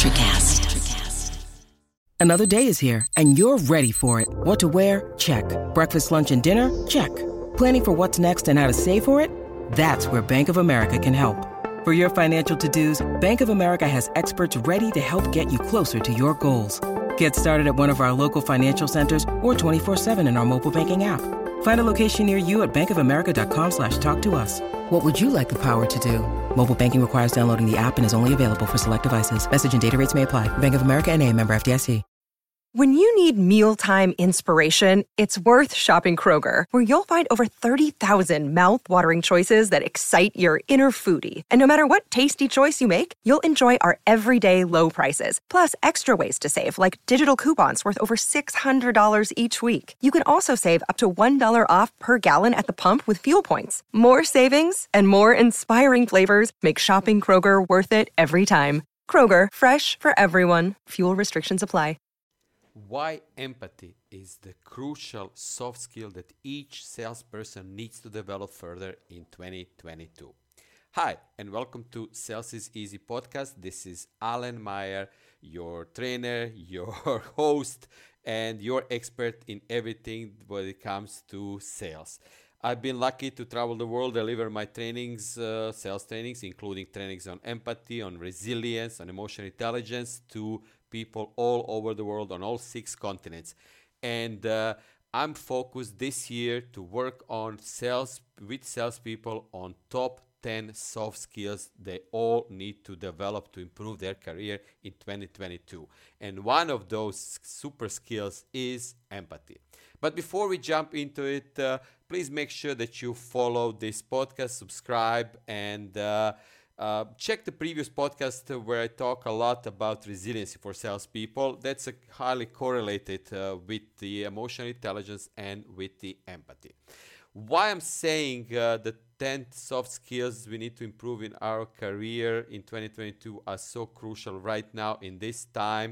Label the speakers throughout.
Speaker 1: NutriCast.
Speaker 2: Another day is here, and you're ready for it. What to wear? Check. Breakfast, lunch, and dinner? Check. Planning for what's next and how to save for it? That's where Bank of America can help. For your financial to-dos, Bank of America has experts ready to help get you closer to your goals. Get started at one of our local financial centers or 24/7 in our mobile banking app. Find a location near you at bankofamerica.com/talktous. What would you like the power to do? Mobile banking requires downloading the app and is only available for select devices. Message and data rates may apply. Bank of America N.A., member FDIC.
Speaker 3: When you need mealtime inspiration, it's worth shopping Kroger, where you'll find over 30,000 mouth-watering choices that excite your inner foodie. And no matter what tasty choice you make, you'll enjoy our everyday low prices, plus extra ways to save, like digital coupons worth over $600 each week. You can also save up to $1 off per gallon at the pump with fuel points. More savings and more inspiring flavors make shopping Kroger worth it every time. Kroger, fresh for everyone. Fuel restrictions apply.
Speaker 4: Why empathy is the crucial soft skill that each salesperson needs to develop further in 2022. Hi, and welcome to Sales is Easy podcast. This is Alan Meyer, your trainer, your host, and your expert in everything when it comes to sales. I've been lucky to travel the world, deliver my trainings, sales trainings, including trainings on empathy, on resilience, on emotional intelligence to people all over the world on all 6 continents. And I'm focused this year to work on sales with salespeople on top 10 soft skills they all need to develop to improve their career in 2022. And one of those super skills is empathy. But before we jump into it, please make sure that you follow this podcast, subscribe, and check the previous podcast where I talk a lot about resiliency for salespeople. That's highly correlated with the emotional intelligence and with the empathy. Why I'm saying the 10 soft skills we need to improve in our career in 2022 are so crucial right now in this time,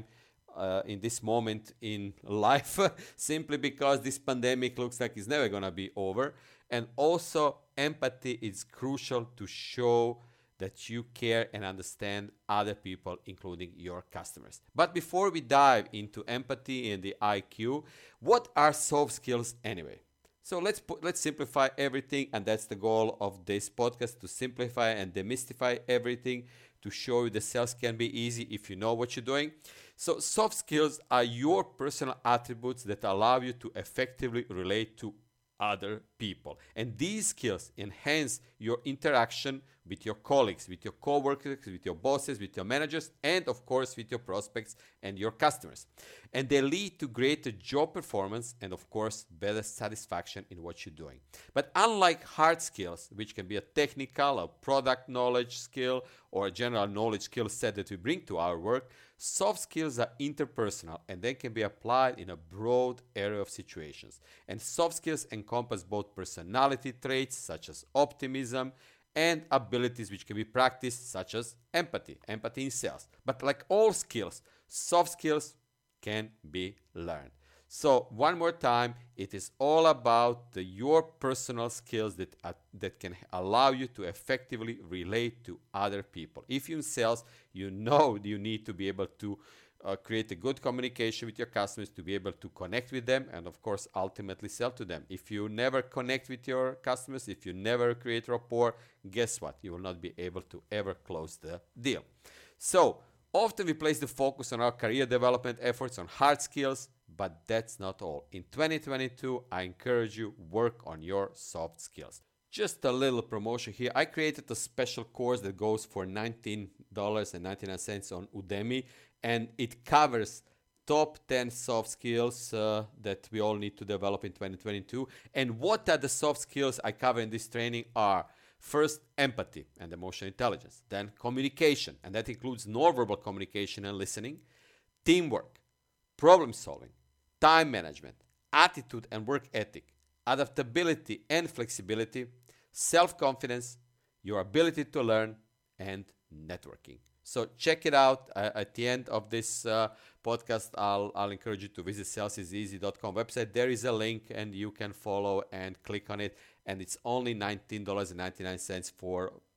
Speaker 4: in this moment in life, simply because this pandemic looks like it's never going to be over. And also empathy is crucial to show that you care and understand other people, including your customers. But before we dive into empathy and the IQ, what are soft skills anyway? So let's simplify everything, and that's the goal of this podcast, to simplify and demystify everything, to show you the sales can be easy if you know what you're doing. So soft skills are your personal attributes that allow you to effectively relate to other people. And these skills enhance your interaction with your colleagues, with your coworkers, with your bosses, with your managers, and of course with your prospects and your customers. And they lead to greater job performance and of course better satisfaction in what you're doing. But unlike hard skills, which can be a technical or product knowledge skill or a general knowledge skill set that we bring to our work, soft skills are interpersonal and they can be applied in a broad area of situations. And soft skills encompass both personality traits such as optimism and abilities which can be practiced such as empathy in sales. But like all skills, soft skills can be learned. So one more time, it is all about your personal skills that can allow you to effectively relate to other people. If you're in sales, you know you need to be able to create a good communication with your customers, to be able to connect with them, and of course ultimately sell to them. If you never connect with your customers, if you never create rapport, guess what? You will not be able to ever close the deal. So often we place the focus on our career development efforts on hard skills, but that's not all. In 2022, I encourage you work on your soft skills. Just a little promotion here. I created a special course that goes for $19.99 on Udemy, and it covers top 10 soft skills that we all need to develop in 2022. And what are the soft skills I cover in this training are: first, empathy and emotional intelligence. Then communication, and that includes nonverbal communication and listening. Teamwork, problem solving, time management, attitude and work ethic, adaptability and flexibility, self-confidence, your ability to learn, and networking. So check it out. At the end of this podcast, I'll encourage you to visit salesiseasy.com website. There is a link and you can follow and click on it. And it's only $19.99 for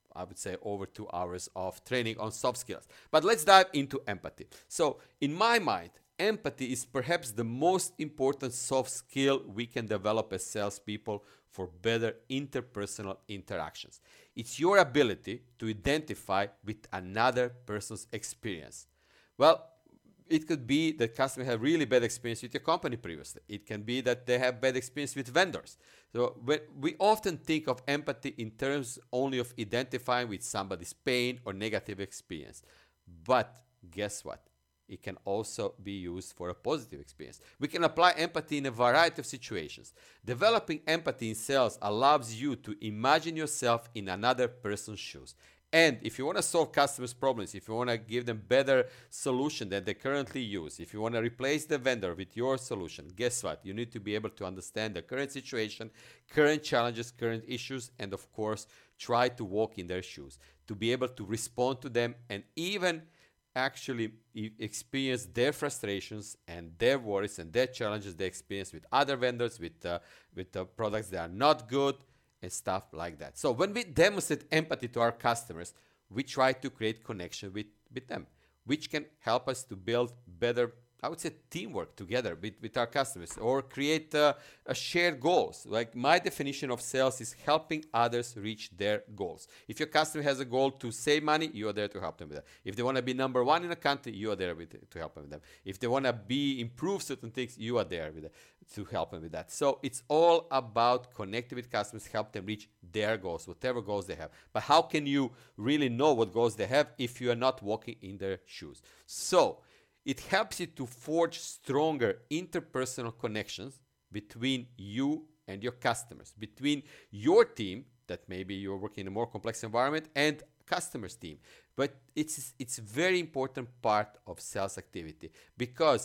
Speaker 4: I would say over 2 hours of training on soft skills. But let's dive into empathy. So in my mind, empathy is perhaps the most important soft skill we can develop as salespeople for better interpersonal interactions. It's your ability to identify with another person's experience. Well, it could be that customers have really bad experience with your company previously. It can be that they have bad experience with vendors. So we often think of empathy in terms only of identifying with somebody's pain or negative experience. But guess what? It can also be used for a positive experience. We can apply empathy in a variety of situations. Developing empathy in sales allows you to imagine yourself in another person's shoes. And if you want to solve customers' problems, if you want to give them better solution than they currently use, if you want to replace the vendor with your solution, guess what? You need to be able to understand the current situation, current challenges, current issues, and of course, try to walk in their shoes, to be able to respond to them and even actually experience their frustrations and their worries and their challenges they experience with other vendors, with products that are not good, and stuff like that. So when we demonstrate empathy to our customers, we try to create connection with them, which can help us to build better, I would say, teamwork together with our customers, or create a shared goals. Like my definition of sales is helping others reach their goals. If your customer has a goal to save money, you are there to help them with that. If they want to be number 1 in a country, you are there to help them with them. If they want to improve certain things, you are there to help them with that. So it's all about connecting with customers, help them reach their goals, whatever goals they have. But how can you really know what goals they have if you are not walking in their shoes? So it helps you to forge stronger interpersonal connections between you and your customers, between your team, that maybe you're working in a more complex environment, and customers' team. But it's a very important part of sales activity, because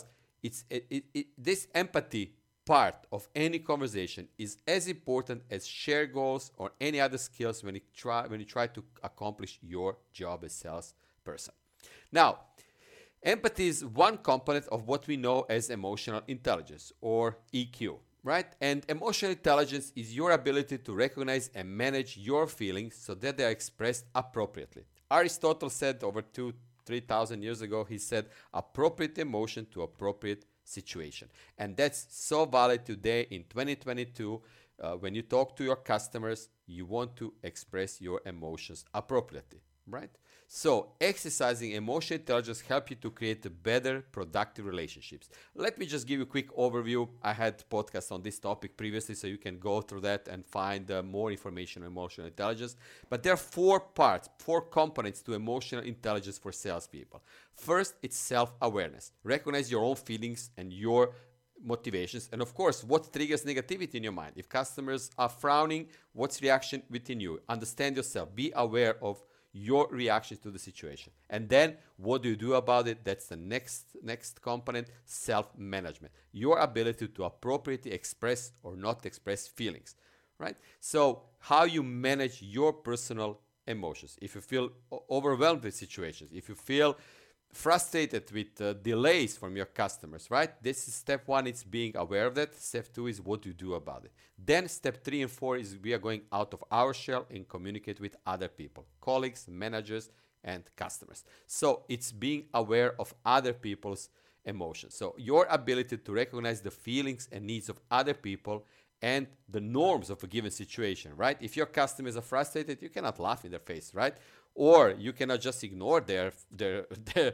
Speaker 4: this empathy part of any conversation is as important as shared goals or any other skills when you try to accomplish your job as salesperson. Now, empathy is one component of what we know as emotional intelligence, or EQ, right? And emotional intelligence is your ability to recognize and manage your feelings so that they are expressed appropriately. Aristotle said over 3,000 years ago, he said, appropriate emotion to appropriate situation. And that's so valid today in 2022. When you talk to your customers, you want to express your emotions appropriately, right? So exercising emotional intelligence helps you to create a better, productive relationships. Let me just give you a quick overview. I had podcasts on this topic previously, so you can go through that and find more information on emotional intelligence. But there are 4 parts, 4 components to emotional intelligence for salespeople. First, it's self-awareness. Recognize your own feelings and your motivations, and of course, what triggers negativity in your mind. If customers are frowning, what's reaction within you? Understand yourself. Be aware of your reactions to the situation. And then what do you do about it? That's the next component, self-management. Your ability to appropriately express or not express feelings, right? So how you manage your personal emotions. If you feel overwhelmed with situations, if you feel frustrated with delays from your customers, right? This is step 1, it's being aware of that. Step 2 is what you do about it. Then step 3 and 4 is we are going out of our shell and communicate with other people, colleagues, managers, and customers. So it's being aware of other people's emotions. So your ability to recognize the feelings and needs of other people and the norms of a given situation, right? If your customers are frustrated, you cannot laugh in their face, right? Or you cannot just ignore the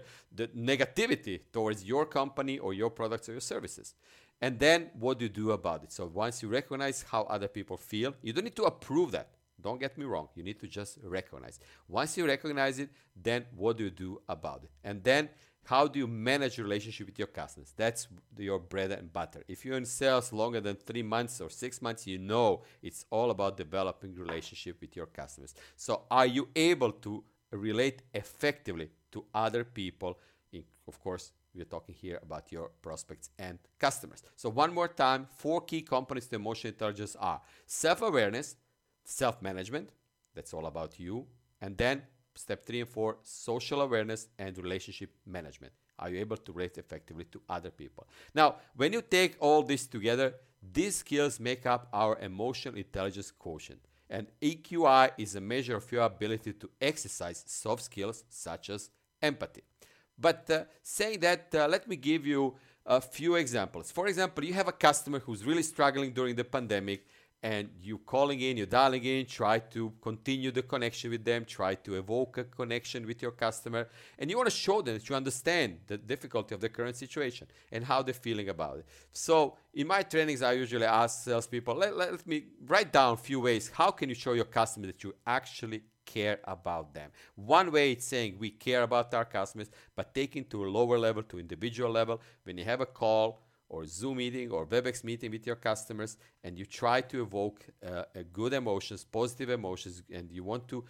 Speaker 4: negativity towards your company or your products or your services. And then what do you do about it? So once you recognize how other people feel, you don't need to approve that. Don't get me wrong. You need to just recognize. Once you recognize it, then what do you do about it? And then how do you manage your relationship with your customers? That's your bread and butter. If you're in sales longer than 3 months or 6 months, you know it's all about developing relationship with your customers. So are you able to relate effectively to other people? Of course, we're talking here about your prospects and customers. So one more time, 4 key components to emotional intelligence are self-awareness, self-management, that's all about you, and then step 3 and 4, social awareness and relationship management. Are you able to relate effectively to other people? Now, when you take all this together, these skills make up our emotional intelligence quotient. And EQI is a measure of your ability to exercise soft skills such as empathy. But saying that, let me give you a few examples. For example, you have a customer who's really struggling during the pandemic, and you're calling in, you're dialing in, try to continue the connection with them, try to evoke a connection with your customer, and you want to show them that you understand the difficulty of the current situation and how they're feeling about it. So in my trainings, I usually ask salespeople, let me write down a few ways. How can you show your customer that you actually care about them? One way it's saying we care about our customers, but taking to a lower level, to individual level, when you have a call or Zoom meeting or WebEx meeting with your customers, and you try to evoke good emotions, positive emotions, and you want to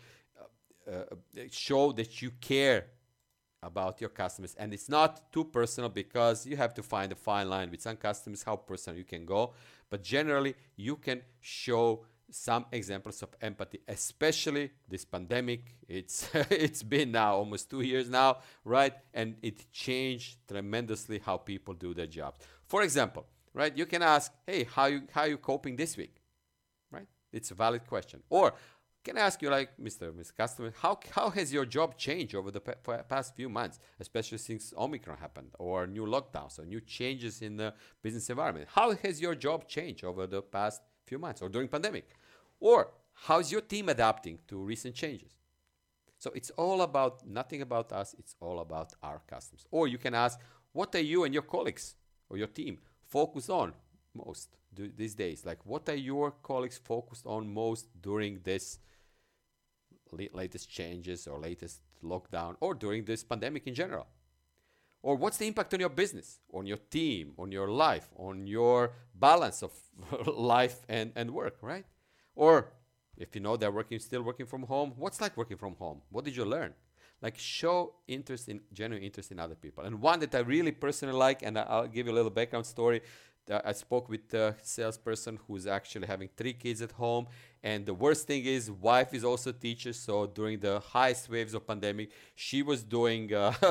Speaker 4: show that you care about your customers. And it's not too personal, because you have to find a fine line with some customers, how personal you can go. But generally, you can show some examples of empathy, especially this pandemic. It's been now almost 2 years now, right? And it changed tremendously how people do their jobs. For example, right, you can ask, hey, how you coping this week, right? It's a valid question. Or can I ask you, like, Mr. Customer, how has your job changed over the past few months, especially since Omicron happened, or new lockdowns, or new changes in the business environment? How has your job changed over the past few months or during pandemic? Or how's your team adapting to recent changes? So it's all about, nothing about us, it's all about our customers. Or you can ask, what are you and your colleagues or your team focused on most these days? Like, what are your colleagues focused on most during this latest changes or latest lockdown, or during this pandemic in general? Or what's the impact on your business, on your team, on your life, on your balance of life and work, right? Or if you know they're still working from home, what's like working from home? What did you learn? Like, show genuine interest in other people. And one that I really personally like, and I'll give you a little background story. I spoke with a salesperson who's actually having 3 kids at home. And the worst thing is, wife is also a teacher. So during the highest waves of pandemic, she was doing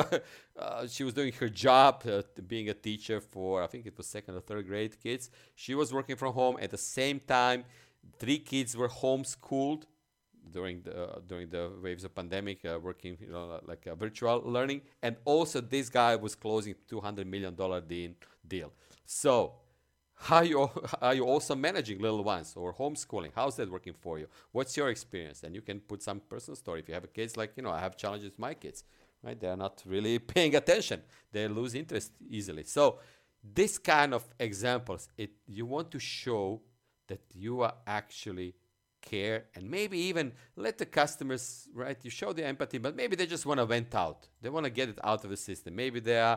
Speaker 4: her job, being a teacher for, I think it was 2nd or 3rd grade kids. She was working from home. At the same time, 3 kids were homeschooled during the waves of pandemic, working, like a virtual learning. And also, this guy was closing $200 million deal. So are you also managing little ones or homeschooling? How's that working for you? What's your experience? And you can put some personal story. If you have kids, like, I have challenges with my kids, right? They're not really paying attention. They lose interest easily. So this kind of examples, you want to show that you are actually care, and maybe even let the customers, right? You show the empathy, but maybe they just want to vent out. They want to get it out of the system. Maybe they are,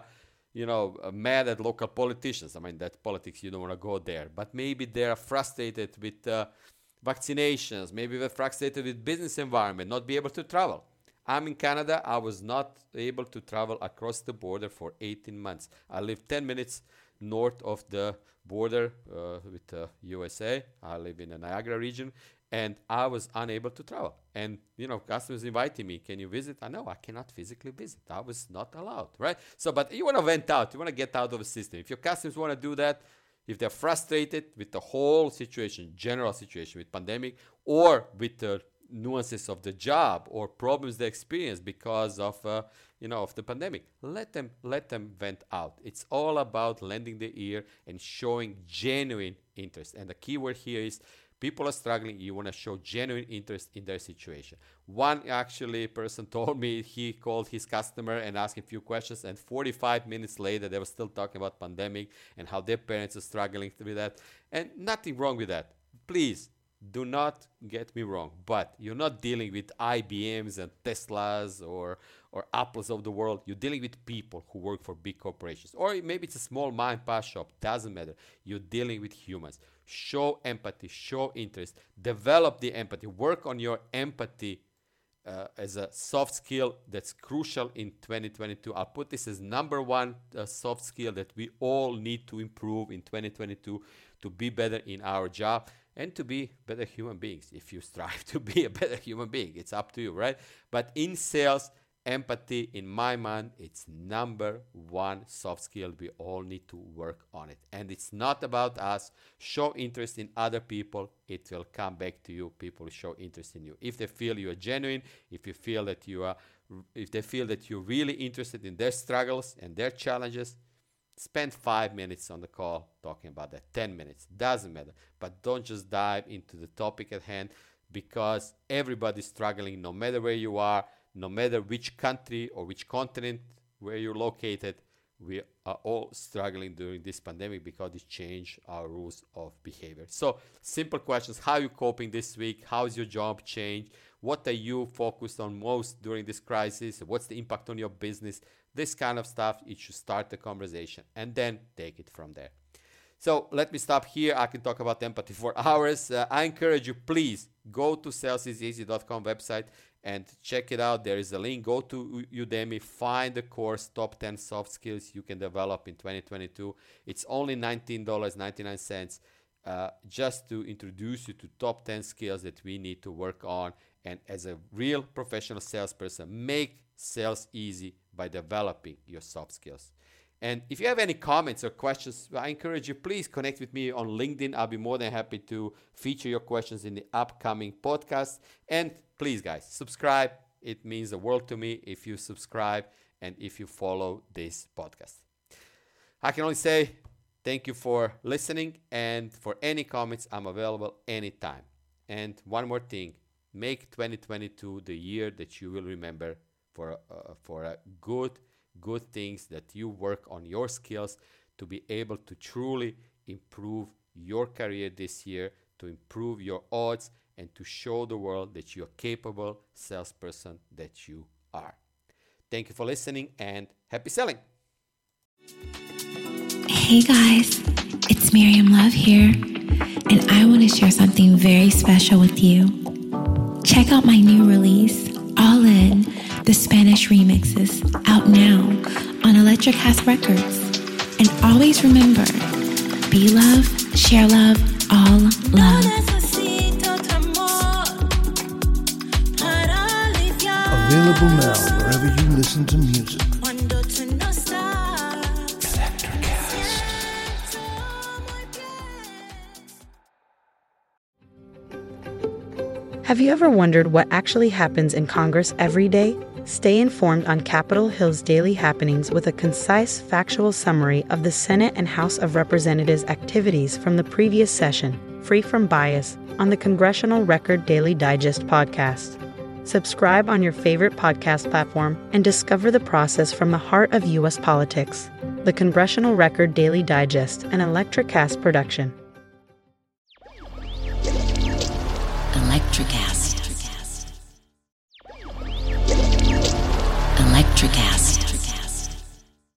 Speaker 4: mad at local politicians. I mean, that's politics. You don't want to go there. But maybe they are frustrated with vaccinations. Maybe they're frustrated with business environment, not be able to travel. I'm in Canada. I was not able to travel across the border for 18 months. I live 10 minutes north of the border with the USA. I live in the Niagara region, and I was unable to travel. And, customers inviting me, can you visit? I know I cannot physically visit. I was not allowed, right? So, but you want to vent out. You want to get out of the system. If your customers want to do that, if they're frustrated with the whole situation, general situation with pandemic, or with the nuances of the job or problems they experience because of of the pandemic, let them vent out. It's all about lending the ear and showing genuine interest. And the key word here is, people are struggling. You want to show genuine interest in their situation. One person told me he called his customer and asked him a few questions, and 45 minutes later they were still talking about pandemic and how their parents are struggling with that. And nothing wrong with that. Please do not get me wrong, but you're not dealing with IBMs and Teslas or Apples of the world. You're dealing with people who work for big corporations, or maybe it's a small mom and pop shop. Doesn't matter. You're dealing with humans. Show empathy, show interest, develop the empathy, work on your empathy as a soft skill that's crucial in 2022. I'll put this as number one soft skill that we all need to improve in 2022 to be better in our job and to be better human beings. If you strive to be a better human being, it's up to you, right? But in sales, empathy, in my mind, it's number one soft skill. We all need to work on it. And it's not about us. Show interest in other people. It will come back to you. People show interest in you. If they feel you are genuine, if they feel that you're really interested in their struggles and their challenges, spend 5 minutes on the call talking about that. 10 minutes, doesn't matter. But don't just dive into the topic at hand, because everybody's struggling, no matter where you are, no matter which country or which continent where you're located. We are all struggling during this pandemic because it changed our rules of behavior. So simple questions: how are you coping this week? How's your job changed? What are you focused on most during this crisis? What's the impact on your business? This kind of stuff, it should start the conversation and then take it from there. So let me stop here. I can talk about empathy for hours. I encourage you, please go to salesiseasy.com website and check it out. There is a link. Go to Udemy, find the course, Top 10 Soft Skills You Can Develop in 2022. It's only $19.99 just to introduce you to top 10 skills that we need to work on. And as a real professional salesperson, make sales easy by developing your soft skills. And if you have any comments or questions, I encourage you, please connect with me on LinkedIn. I'll be more than happy to feature your questions in the upcoming podcast. And please, guys, subscribe. It means the world to me if you subscribe and if you follow this podcast. I can only say thank you for listening. And for any comments, I'm available anytime. And one more thing, make 2022 the year that you will remember for a good things, that you work on your skills to be able to truly improve your career this year, to improve your odds, and to show the world that you're a capable salesperson that you are. Thank you for listening and happy selling.
Speaker 1: Hey guys, it's Miriam Love here, and I want to share something very special with you. Check out my new release, All In, the Spanish remixes, out now on Electric House Records. And always remember, be love, share love, all love.
Speaker 5: Available now wherever you listen to music.
Speaker 6: Have you ever wondered what actually happens in Congress every day? Stay informed on Capitol Hill's daily happenings with a concise, factual summary of the Senate and House of Representatives' activities from the previous session, free from bias, on the Congressional Record Daily Digest podcast. Subscribe on your favorite podcast platform and discover the process from the heart of U.S. politics. The Congressional Record Daily Digest, an Electricast production.
Speaker 1: Electricast. Electricast.